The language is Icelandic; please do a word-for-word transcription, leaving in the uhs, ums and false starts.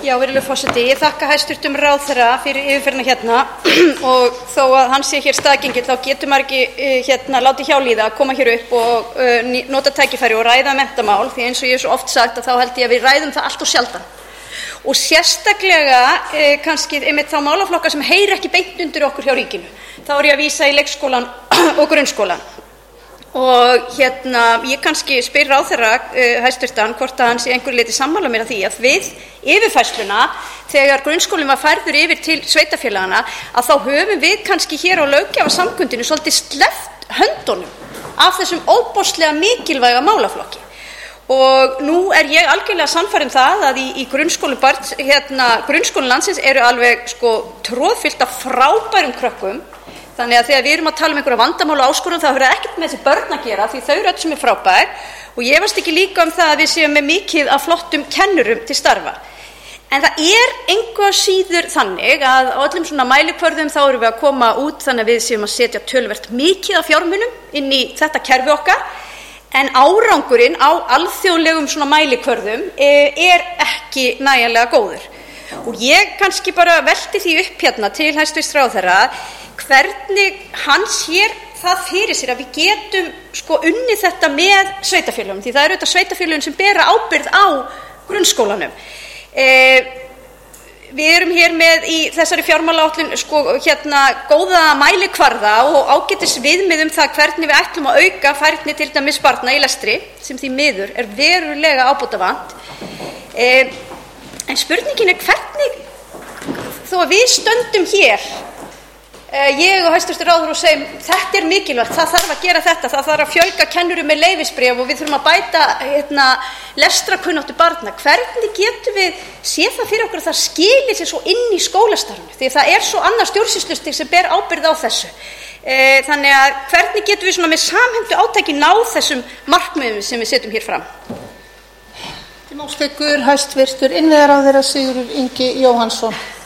Já, virðulegur forseti, ég þakka hæstvirtum ráðherra fyrir yfirferðina hérna og þó að hann sé hér staðgengill þá getur maður ekki hérna látið hjá líða að koma hér upp og uh, nota tækifæri og ræða menntamál, því eins og ég hef svo oft sagt að þá held ég að við ræðum það allt og sjaldan. Og sérstaklega eh, kannski einmitt þá málaflokka sem heyri ekki beint undir okkur hjá ríkinu. Þá er ég að vísa í leikskólan og grunnskólan. Og hérna, ég kannski spyr ráðherra uh, hæstvirtan hvort að hann sé einhverju leyti sammála mér að því að við yfirfærsluna þegar grunnskólinn var færður yfir til sveitarfélagana að þá höfum við kannski hér á löggjafarsamkundinu svolítið sleppt höndunum af þessum óbóðslega mikilvæga málaflokki. Og nú er ég algjörlega sannfærð um það að í, í grunnskólum barns, hérna, grunnskólum landsins eru alveg sko tróðfyllt af frábærum krökkum. Þannig að þegar við erum að tala um einhverja vandamál og áskorun þá hefur það ekkert með þessi börn að gera því þau eru öll sem er frábær og ég efast ekki líka um það að við séum með mikið af flottum kennurum til starfa. En það er engu að síður þannig að á öllum svona mælikvörðum þá erum við að koma út þannig að við séum að setja töluvert mikið af fjármunum inn í þetta kerfi okkar en árangurinn á alþjóðlegum svona mælikvörðum er ekki nægjanlega góður. Og ég kannski bara velti því upp hérna til hæstvirts ráðherra hvernig hann sér það fyrir sér að við getum sko unnið þetta með sveitarfélögum því það eru þetta sveitarfélögum sem bera ábyrgð á grunnskólanum. E, við erum hér með í þessari fjármálaáætlun sko hérna góða mælikvarða og ágætis viðmið um það hvernig við ætlum að auka færni til dæmis barna í lestri sem því miður er verulega ábótavant. E, en spurningin er hvernig þó að við stöndum hér ég og hæstvirtur ráðherra og segjum þetta er mikilvægt, það þarf að gera þetta, það þarf að fjölga kennurum með leyfisbréf og við þurfum að bæta hérna, lestrarkunnáttu barna. Hvernig getum við séð það fyrir okkur að það skili sér svo inn í skólastarfinu? Því það er svo annað stjórnsýslustig sem ber ábyrgð á þessu. E, þannig að hvernig getum við svona með samhentu átaki náð þessum markmiðum sem við setjum hér fram? Til mástekur hæstvirtur innviðaráðherra Sigurður Ingi Jóhannsson.